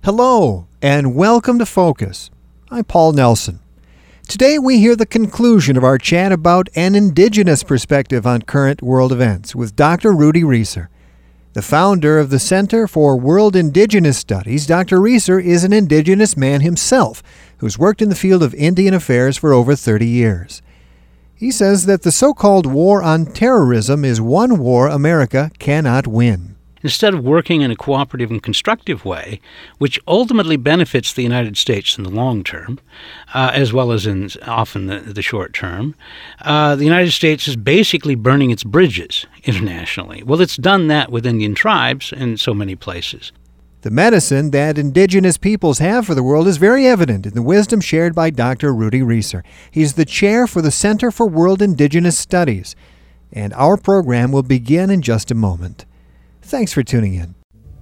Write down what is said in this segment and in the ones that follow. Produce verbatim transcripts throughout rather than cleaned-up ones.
Hello, and welcome to Focus. I'm Paul Nelson. Today we hear the conclusion of our chat about an indigenous perspective on current world events with Doctor Rudy Reser. The founder of the Center for World Indigenous Studies, Doctor Reser is an indigenous man himself who's worked in the field of Indian affairs for over thirty years. He says that the so-called war on terrorism is one war America cannot win. Instead of working in a cooperative and constructive way, which ultimately benefits the United States in the long term, uh, as well as in often the, the short term, uh, the United States is basically burning its bridges internationally. Well, it's done that with Indian tribes in so many places. The medicine that indigenous peoples have for the world is very evident in the wisdom shared by Doctor Rudy Reser. He's the chair for the Center for World Indigenous Studies, and our program will begin in just a moment. Thanks for tuning in.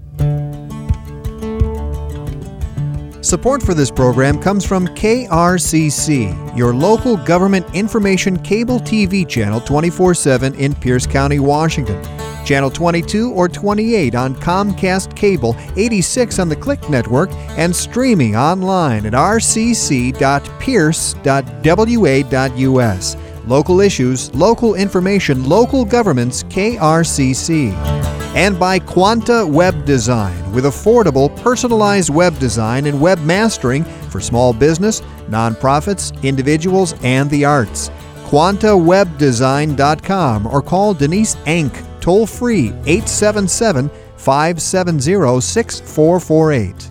Support for this program comes from K R C C, your local government information cable T V channel twenty-four seven in Pierce County, Washington. Channel twenty-two or twenty-eight on Comcast Cable, eighty-six on the Click Network, and streaming online at r c c dot pierce dot w a dot u s. Local issues, local information, local governments, K R C C. And by Quanta Web Design, with affordable, personalized web design and web mastering for small business, nonprofits, individuals, and the arts. quanta web design dot com or call Denise Enck, toll-free, eight seven seven, five seven zero, six four four eight.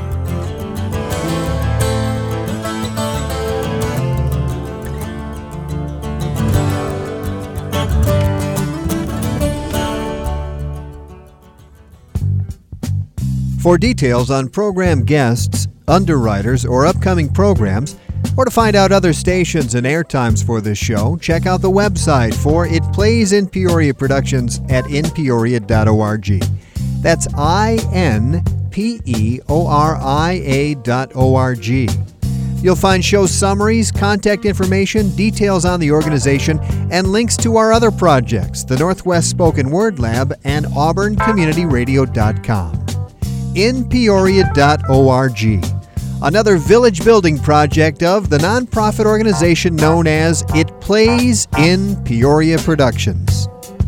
For details on program guests, underwriters, or upcoming programs, or to find out other stations and airtimes for this show, check out the website for It Plays in Peoria Productions at in peoria dot org. That's I N P E O R I A dot O R G. You'll find show summaries, contact information, details on the organization, and links to our other projects, the Northwest Spoken Word Lab and auburn community radio dot com. in peoria dot org, another village building project of the nonprofit organization known as It Plays in Peoria Productions.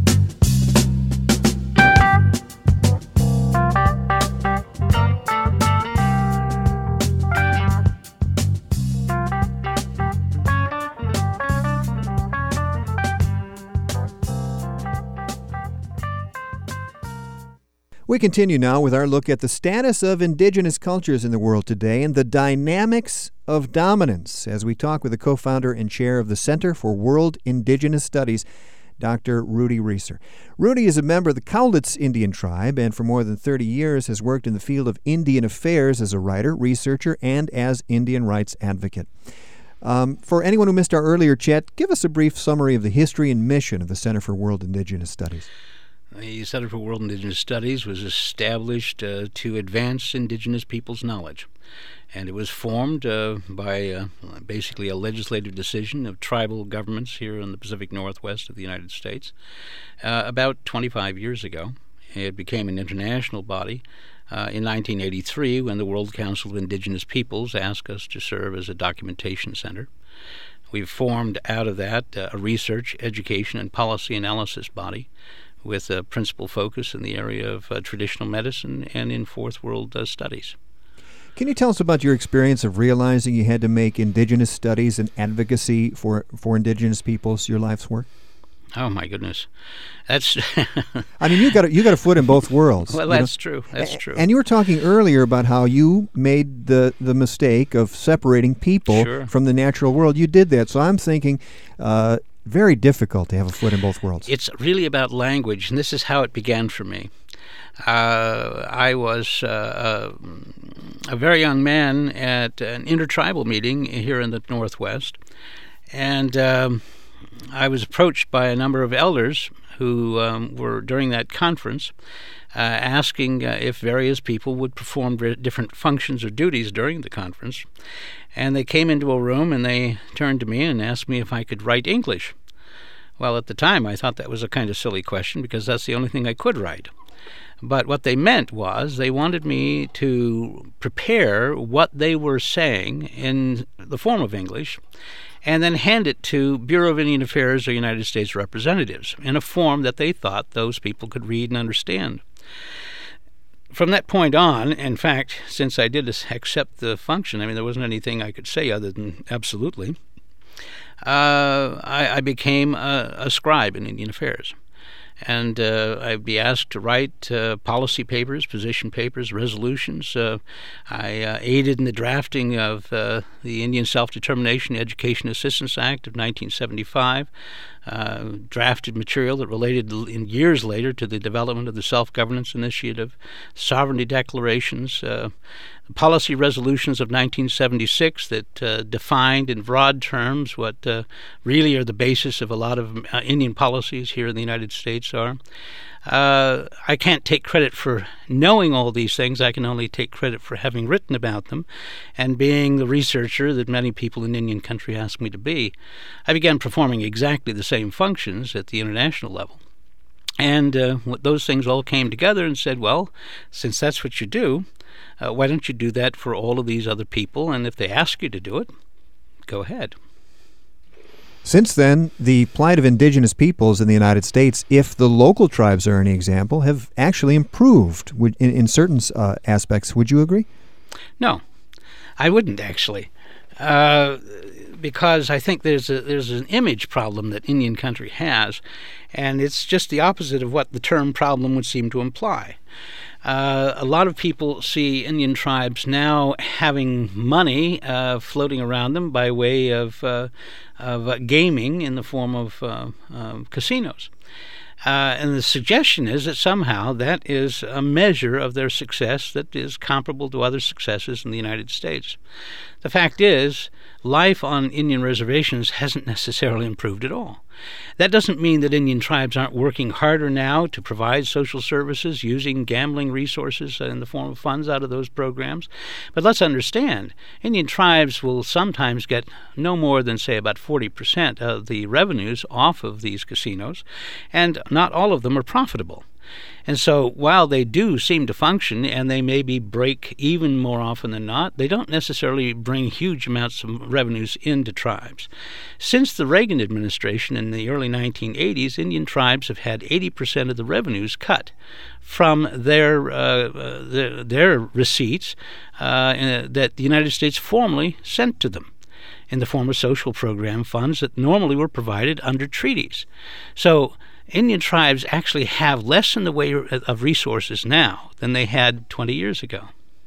We continue now with our look at the status of indigenous cultures in the world today and the dynamics of dominance as we talk with the co-founder and chair of the Center for World Indigenous Studies, Doctor Rudy Reser. Rudy is a member of the Cowlitz Indian tribe and for more than thirty years has worked in the field of Indian affairs as a writer, researcher, and as Indian rights advocate. Um, for anyone who missed our earlier chat, give us a brief summary of the history and mission of the Center for World Indigenous Studies. The Center for World Indigenous Studies was established uh, to advance indigenous people's knowledge, and it was formed uh, by uh, basically a legislative decision of tribal governments here in the Pacific Northwest of the United States uh, about twenty-five years ago. It became an international body uh, in nineteen eighty-three when the World Council of Indigenous Peoples asked us to serve as a documentation center. We've formed out of that uh, a research, education, and policy analysis body with a principal focus in the area of uh, traditional medicine and in Fourth World uh, studies. Can you tell us about your experience of realizing you had to make indigenous studies and advocacy for, for indigenous peoples your life's work? Oh, my goodness. That's I mean, you got a, you got a foot in both worlds. Well, that's know? true. That's true. And you were talking earlier about how you made the, the mistake of separating people Sure. from the natural world. You did that. So I'm thinking uh, very difficult to have a foot in both worlds. It's really about language, and this is how it began for me. Uh, I was uh, a, a very young man at an intertribal meeting here in the Northwest, and um, I was approached by a number of elders who um, were, during that conference, uh, asking uh, if various people would perform different functions or duties during the conference. And they came into a room and they turned to me and asked me if I could write English. Well, at the time, I thought that was a kind of silly question because that's the only thing I could write. But what they meant was they wanted me to prepare what they were saying in the form of English and then hand it to Bureau of Indian Affairs or United States representatives in a form that they thought those people could read and understand. From that point on, in fact, since I did accept the function, I mean, there wasn't anything I could say other than absolutely, uh, I, I became a, a scribe in Indian Affairs. And uh, I'd be asked to write uh, policy papers, position papers, resolutions. Uh, I uh, aided in the drafting of uh, the Indian Self-Determination Education Assistance Act of nineteen seventy-five, uh, drafted material that related in years later to the development of the Self-Governance Initiative, sovereignty declarations, uh, policy resolutions of nineteen seventy-six that uh, defined in broad terms what uh, really are the basis of a lot of uh, Indian policies here in the United States are. Uh, I can't take credit for knowing all these things. I can only take credit for having written about them and being the researcher that many people in Indian country asked me to be. I began performing exactly the same functions at the international level. And uh, those things all came together and said, well, since that's what you do, uh, why don't you do that for all of these other people? And if they ask you to do it, go ahead. Since then, the plight of indigenous peoples in the United States, if the local tribes are any example, have actually improved would, in, in certain uh, aspects. Would you agree? No, I wouldn't actually, uh, because I think there's a, there's an image problem that Indian country has, and it's just the opposite of what the term problem would seem to imply. Uh, a lot of people see Indian tribes now having money uh, floating around them by way of, uh, of uh, gaming in the form of uh, uh, casinos. Uh, and the suggestion is that somehow that is a measure of their success that is comparable to other successes in the United States. The fact is, life on Indian reservations hasn't necessarily improved at all. That doesn't mean that Indian tribes aren't working harder now to provide social services using gambling resources in the form of funds out of those programs. But let's understand, Indian tribes will sometimes get no more than, say, about forty percent of the revenues off of these casinos, and not all of them are profitable. And so while they do seem to function, and they maybe break even more often than not, they don't necessarily bring huge amounts of revenues into tribes. Since the Reagan administration in the early nineteen eighties, Indian tribes have had eighty percent of the revenues cut from their uh, uh, their, their receipts uh, that the United States formally sent to them in the form of social program funds that normally were provided under treaties. So Indian tribes actually have less in the way of resources now than they had twenty years ago.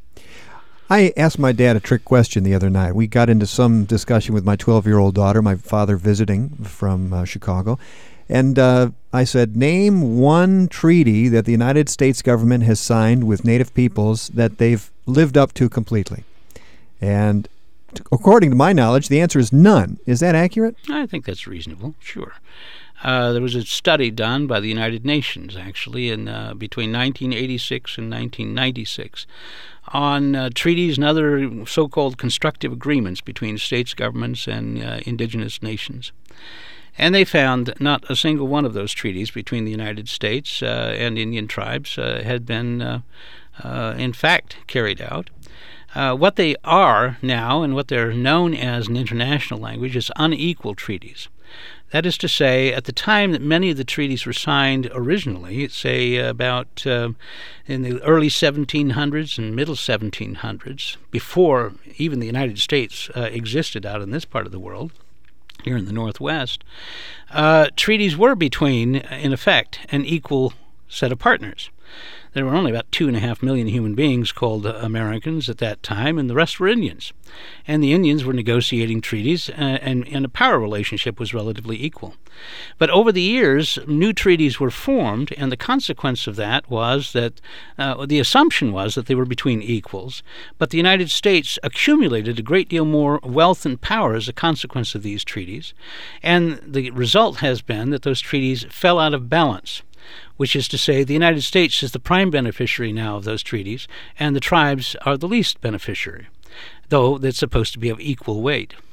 I asked my dad a trick question the other night. We got into some discussion with my twelve-year-old daughter, my father visiting from uh, Chicago, and uh, I said, name one treaty that the United States government has signed with Native peoples that they've lived up to completely. And t- according to my knowledge, the answer is none. Is that accurate? I think that's reasonable, sure. Uh, there was a study done by the United Nations, actually, in uh, between nineteen eighty-six and nineteen ninety-six on uh, treaties and other so-called constructive agreements between states, governments, and uh, indigenous nations. And they found not a single one of those treaties between the United States uh, and Indian tribes uh, had been, uh, uh, in fact, carried out. Uh, what they are now, and what they're known as in international language, is unequal treaties. That is to say, at the time that many of the treaties were signed originally, say about uh, in the early seventeen hundreds and middle seventeen hundreds, before even the United States uh, existed out in this part of the world, here in the Northwest, uh, treaties were between, in effect, an equal set of partners. There were only about two and a half million human beings called uh, Americans at that time, and the rest were Indians. And the Indians were negotiating treaties, uh, and, and a power relationship was relatively equal. But over the years, new treaties were formed, and the consequence of that was that uh, the assumption was that they were between equals, but the United States accumulated a great deal more wealth and power as a consequence of these treaties, and the result has been that those treaties fell out of balance, which is to say the United States is the prime beneficiary now of those treaties, and the tribes are the least beneficiary, though that's supposed to be of equal weight.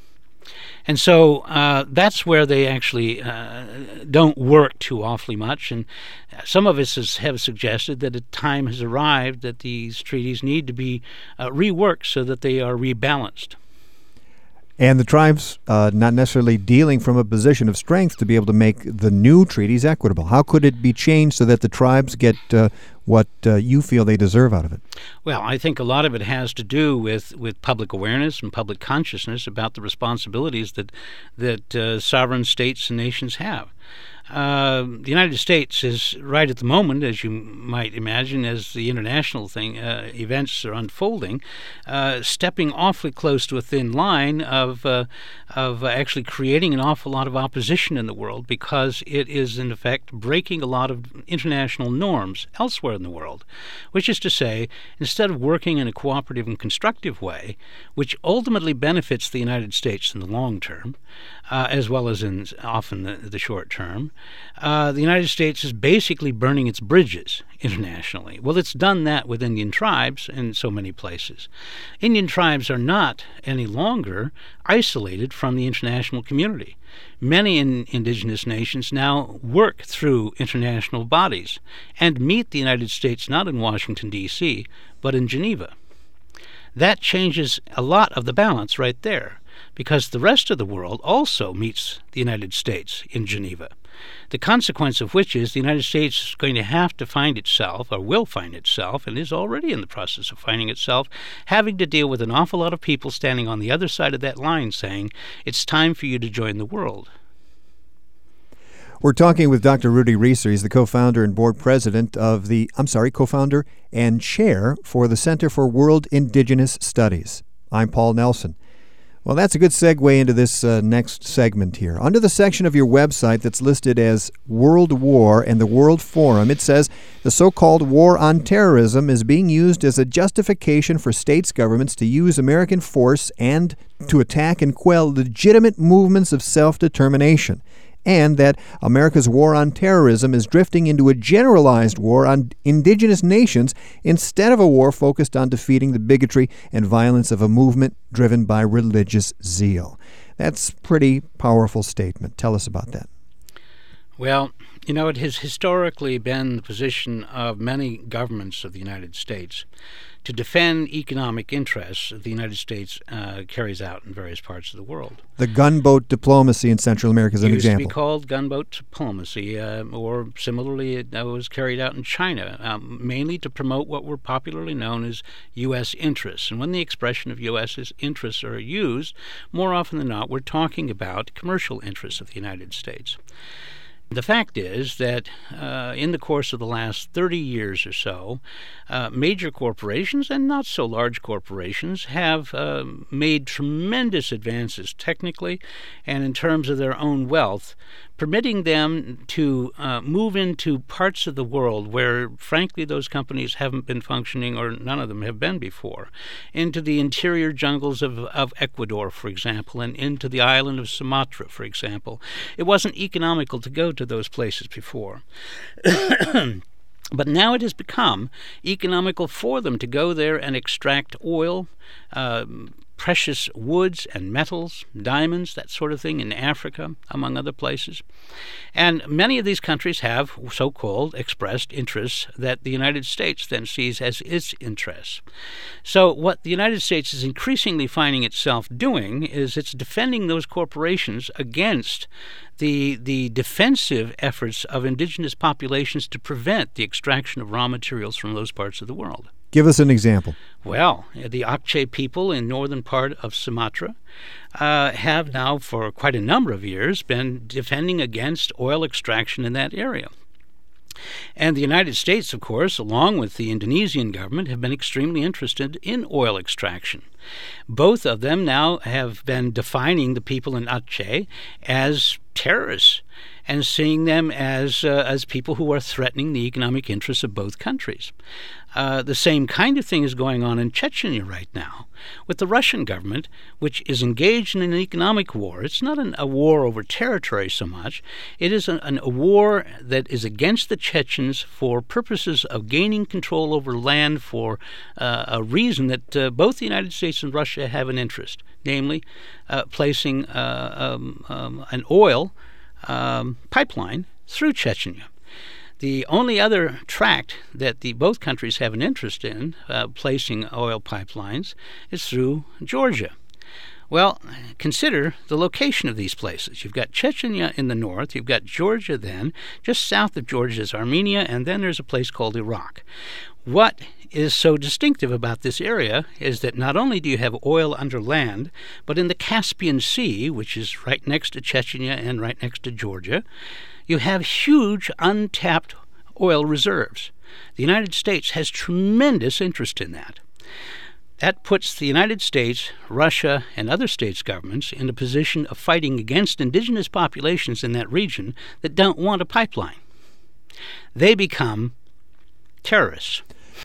And so uh, that's where they actually uh, don't work too awfully much. And some of us has, have suggested that a time has arrived that these treaties need to be uh, reworked so that they are rebalanced. And the tribes uh, not necessarily dealing from a position of strength to be able to make the new treaties equitable. How could it be changed so that the tribes get uh, what uh, you feel they deserve out of it? Well, I think a lot of it has to do with, with public awareness and public consciousness about the responsibilities that that uh, sovereign states and nations have. Uh, the United States is right at the moment, as you might imagine, as the international thing uh, events are unfolding, uh, stepping awfully close to a thin line of uh, of actually creating an awful lot of opposition in the world, because it is in effect breaking a lot of international norms elsewhere in the world. Which is to say, instead of working in a cooperative and constructive way, which ultimately benefits the United States in the long term, uh, as well as in often the, the short term, Uh, the United States is basically burning its bridges internationally. Well, it's done that with Indian tribes in so many places. Indian tribes are not any longer isolated from the international community. Many in indigenous nations now work through international bodies and meet the United States not in Washington, D C, but in Geneva. That changes a lot of the balance right there, because the rest of the world also meets the United States in Geneva. The consequence of which is the United States is going to have to find itself, or will find itself, and is already in the process of finding itself, having to deal with an awful lot of people standing on the other side of that line saying, it's time for you to join the world. We're talking with Doctor Rudy Reeser. He's the co-founder and board president of the, I'm sorry, co-founder and chair for the Center for World Indigenous Studies. I'm Paul Nelson. Well, that's a good segue into this uh, next segment here. Under the section of your website that's listed as World War and the World Forum, it says the so-called war on terrorism is being used as a justification for states' governments to use American force and to attack and quell legitimate movements of self-determination, and that America's war on terrorism is drifting into a generalized war on indigenous nations instead of a war focused on defeating the bigotry and violence of a movement driven by religious zeal. That's a pretty powerful statement. Tell us about that. Well, you know, it has historically been the position of many governments of the United States to defend economic interests that the United States uh, carries out in various parts of the world. The gunboat diplomacy in Central America is an example. It used example. to be called gunboat diplomacy, uh, or similarly it uh, was carried out in China, um, mainly to promote what were popularly known as U S interests. And when the expression of U S interests are used, more often than not, we're talking about commercial interests of the United States. The fact is that uh, in the course of the last thirty years or so, uh, major corporations and not so large corporations have uh, made tremendous advances technically and in terms of their own wealth, permitting them to uh, move into parts of the world where, frankly, those companies haven't been functioning, or none of them have been before, into the interior jungles of, of Ecuador, for example, and into the island of Sumatra, for example. It wasn't economical to go to those places before. But now it has become economical for them to go there and extract oil, uh, precious woods and metals, diamonds, that sort of thing, in Africa, among other places. And many of these countries have so-called expressed interests that the United States then sees as its interests. So what the United States is increasingly finding itself doing is it's defending those corporations against the the defensive efforts of indigenous populations to prevent the extraction of raw materials from those parts of the world. Give us an example. Well, the Aceh people in northern part of Sumatra uh, have now for quite a number of years been defending against oil extraction in that area. And the United States, of course, along with the Indonesian government, have been extremely interested in oil extraction. Both of them now have been defining the people in Aceh as terrorists and seeing them as uh, as people who are threatening the economic interests of both countries. Uh, the same kind of thing is going on in Chechnya right now with the Russian government, which is engaged in an economic war. It's not an, a war over territory so much. It is a, an, a war that is against the Chechens for purposes of gaining control over land for uh, a reason that uh, both the United States and Russia have an interest, namely uh, placing uh, um, um, an oil um, pipeline through Chechnya. The only other tract that the both countries have an interest in uh, placing oil pipelines is through Georgia. Well, consider the location of these places. You've got Chechnya in the north, you've got Georgia then, just south of Georgia is Armenia, and then there's a place called Iraq. What is so distinctive about this area is that not only do you have oil under land, but in the Caspian Sea, which is right next to Chechnya and right next to Georgia, you have huge untapped oil reserves. The United States has tremendous interest in that. That puts the United States, Russia, and other states' governments in a position of fighting against indigenous populations in that region that don't want a pipeline. They become terrorists.